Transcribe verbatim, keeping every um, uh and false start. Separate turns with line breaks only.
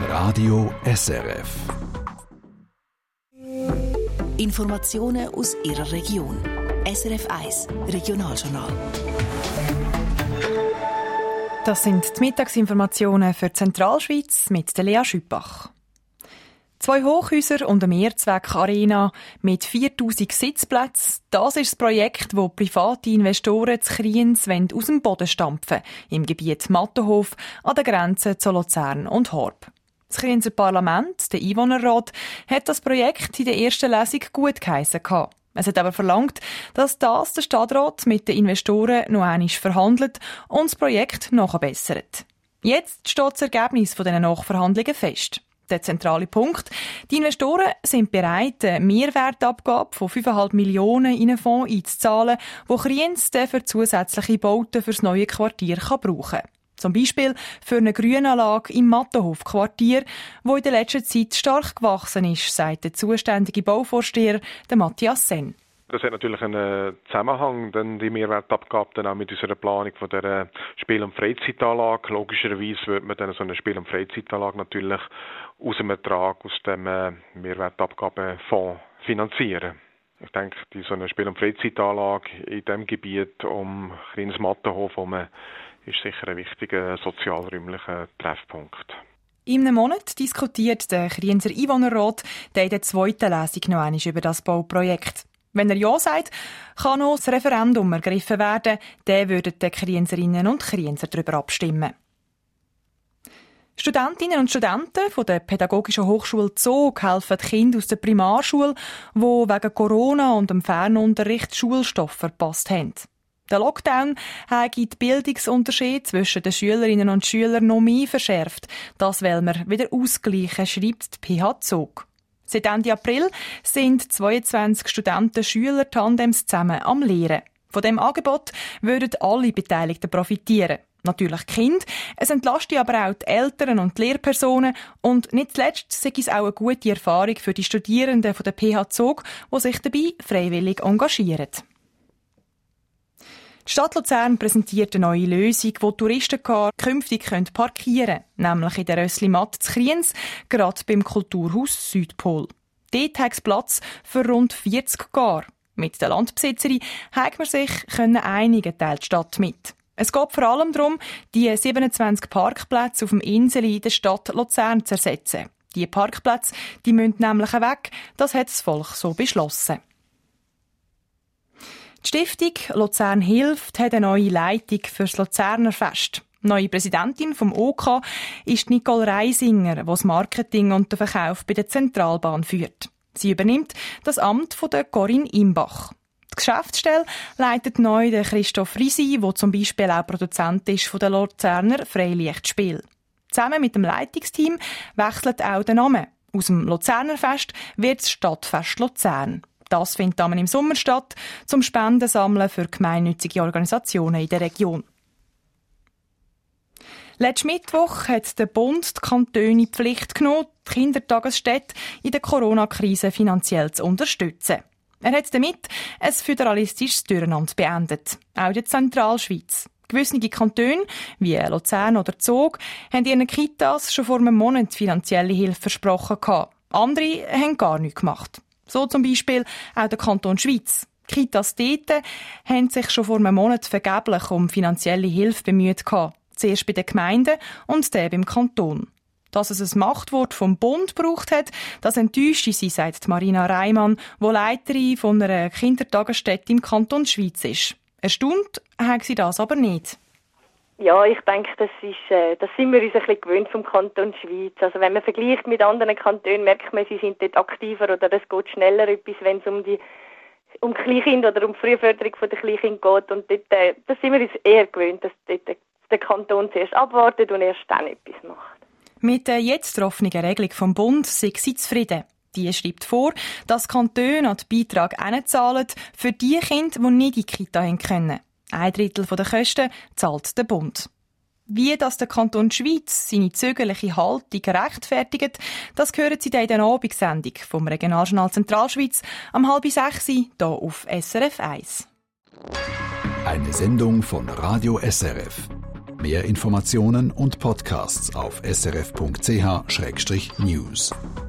Radio S R F.
Informationen aus Ihrer Region. S R F eins Regionaljournal.
Das sind die Mittagsinformationen für die Zentralschweiz mit der Lea Schüppach. Zwei Hochhäuser und eine Mehrzweck-Arena mit viertausend Sitzplätzen. Das ist das Projekt, das private Investoren zu Kriens aus dem Boden stampfen im Gebiet Mattenhof an der Grenze zu Luzern und Horb. Das Krienser Parlament, der Einwohnerrat, hat das Projekt in der ersten Lesung gut geheissen. Es hat aber verlangt, dass das der Stadtrat mit den Investoren noch einmal verhandelt und das Projekt nachbessert. Jetzt steht das Ergebnis dieser Nachverhandlungen fest. Der zentrale Punkt: Die Investoren sind bereit, eine Mehrwertabgabe von fünf Komma fünf Millionen in einen Fonds einzuzahlen, wo Kriens für zusätzliche Bauten für das neue Quartier brauchen kann. Zum Beispiel für eine Grünanlage im Mattenhof-Quartier, wo in der letzten Zeit stark gewachsen ist, sagt der zuständige Bauvorsteher, der Matthias Senn.
Das hat natürlich einen Zusammenhang, dann die Mehrwertabgabe dann auch mit unserer Planung von der Spiel- und Freizeitanlage. Logischerweise wird man dann so eine Spiel- und Freizeitanlage natürlich aus dem Ertrag aus dem Mehrwertabgabenfonds finanzieren. Ich denke, die so eine Spiel- und Freizeitanlage in diesem Gebiet um Kriens Mattenhof herum ist sicher ein wichtiger sozialräumlicher Treffpunkt.
In einem Monat diskutiert der Krienser Einwohnerrat in der zweiten Lesung noch einmal über das Bauprojekt. Wenn er Ja sagt, kann noch das Referendum ergriffen werden. Dann würden die Krienserinnen und Krienser darüber abstimmen. Studentinnen und Studenten von der Pädagogischen Hochschule Zug helfen Kindern aus der Primarschule, die wegen Corona und dem Fernunterricht Schulstoff verpasst haben. Der Lockdown hat die Bildungsunterschiede zwischen den Schülerinnen und Schülern noch mehr verschärft. Das will man wieder ausgleichen, schreibt die P H Zug. Seit Ende April sind zweiundzwanzig Studenten-Schüler-Tandems zusammen am Lehren. Von diesem Angebot würden alle Beteiligten profitieren. Natürlich die Kinder, es entlastet aber auch die Eltern und die Lehrpersonen und nicht zuletzt sei es auch eine gute Erfahrung für die Studierenden von der P H Zug, die sich dabei freiwillig engagieren. Die Stadt Luzern präsentiert eine neue Lösung, die Touristen künftig parkieren können, nämlich in der Rössli-Matt zu Kriens, gerade beim Kulturhaus Südpol. Dort hat es Platz für rund vierzig Gar. Mit den Landbesitzerinnen hat man sich einigen, teilt die Stadt mit. Es geht vor allem darum, die siebenundzwanzig Parkplätze auf dem Inseli in der Stadt Luzern zu ersetzen. Diese Parkplätze die müssen nämlich weg, das hat das Volk so beschlossen. Die Stiftung Luzern hilft hat eine neue Leitung für das Luzerner Fest. Die neue Präsidentin vom O K ist Nicole Reisinger, die das Marketing und den Verkauf bei der Zentralbahn führt. Sie übernimmt das Amt von der Corinne Imbach. Die Geschäftsstelle leitet neu der Christoph Risi, der zum Beispiel auch Produzent ist von der Luzerner Freilichtspiel. Zusammen mit dem Leitungsteam wechselt auch der Name. Aus dem Luzerner Fest wird das Stadtfest Luzern. Das findet dann im Sommer statt, zum Spenden sammeln für gemeinnützige Organisationen in der Region. Letzten Mittwoch hat der Bund die Kantone in die Pflicht genommen, die Kindertagesstätten in der Corona-Krise finanziell zu unterstützen. Er hat damit ein föderalistisches Durcheinander beendet, auch in der Zentralschweiz. Gewisse Kantone, wie Luzern oder Zug, haben ihren Kitas schon vor einem Monat finanzielle Hilfe versprochen. Andere haben gar nichts gemacht. So zum Beispiel auch der Kanton Schweiz. Die Kitas dort haben sich schon vor einem Monat vergeblich um finanzielle Hilfe bemüht. Zuerst bei den Gemeinden und dann beim Kanton. Dass es ein Machtwort vom Bund gebraucht hat, das enttäuscht sie, sagt Marina Reimann, die Leiterin von einer Kindertagesstätte im Kanton Schweiz ist. Erstaunt hat sie das aber nicht.
Ja, ich denke, das ist, äh, das sind wir uns ein bisschen gewöhnt vom Kanton Schweiz. Also wenn man vergleicht mit anderen Kantonen, merkt man, sie sind dort aktiver oder es geht schneller etwas, wenn es um die um Kleinkinder oder um die Frühförderung der Kleinkinder geht. Und dort, äh, das sind wir uns eher gewöhnt, dass dort der Kanton zuerst abwartet und erst dann etwas macht.
Mit der jetzt getroffenen Regelung vom Bund sind sie zufrieden. Die schreibt vor, dass Kantone an den Beitrag hinzahlen für die Kinder, die nicht in die Kita hin können. Ein Drittel der Kosten zahlt der Bund. Wie das der Kanton Schweiz seine zögerliche Haltung rechtfertigt, das hören Sie in der Abendsendung vom Regionaljournal Zentralschweiz am halb sechs hier auf S R F eins.
Eine Sendung von Radio S R F. Mehr Informationen und Podcasts auf srf punkt c h schrägstrich news.